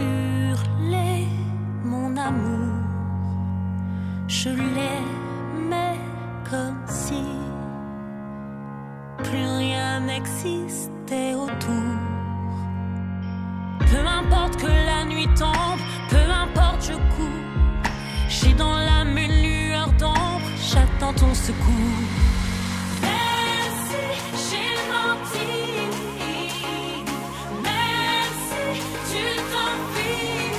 hurlé mon amour. Je l'aimais comme si plus rien n'existait autour. Peu importe que la nuit tombe, peu importe je cours. J'ai dans l'âme une lueur d'ombre, j'attends ton secours. Même si j'ai menti, même si tu t'enfuis,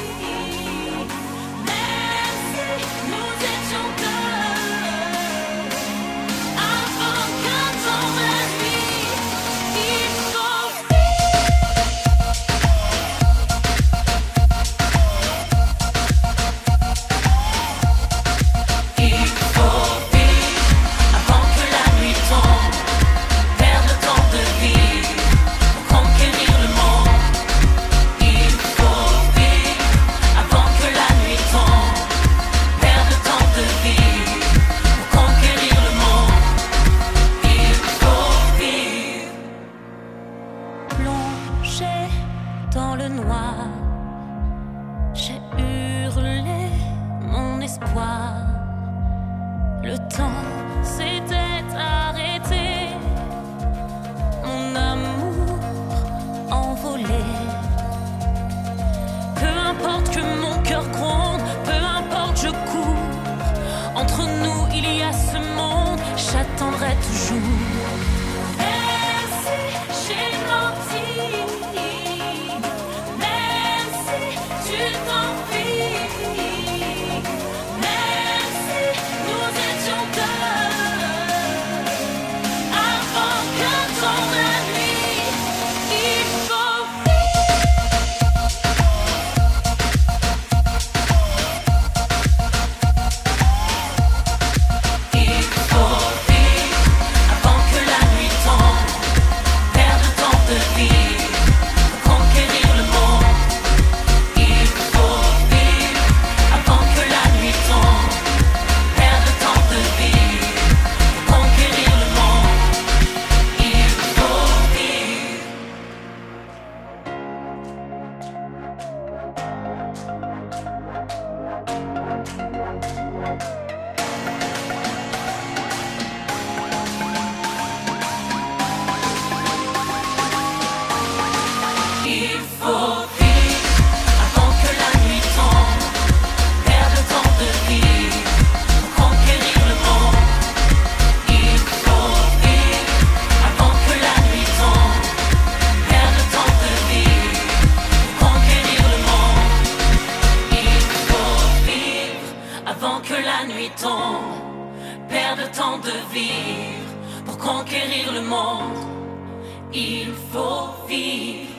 même si nous étions deux, avant que tombe la nuit, il faut dans le noir, j'ai hurlé mon espoir. Le temps s'était arrêté, mon amour envolé. Peu importe que mon cœur gronde, peu importe je cours. Entre nous il y a ce monde, j'attendrai toujours. Même si j'ai menti, tu t'enfuis, même si nous étions deux, avant que tombe la nuit, il faut vivre avant que la nuit tombe, perdre tant de vie pour conquérir le monde. Il faut vivre avant que la nuit tombe, perdre tant de vie pour conquérir le monde. Il faut vivre avant que la nuit tombe, perdre tant de vie pour conquérir le monde. Il faut vivre avant que la nuit tombe, perdre tant de vivre pour conquérir le monde. Il faut vivre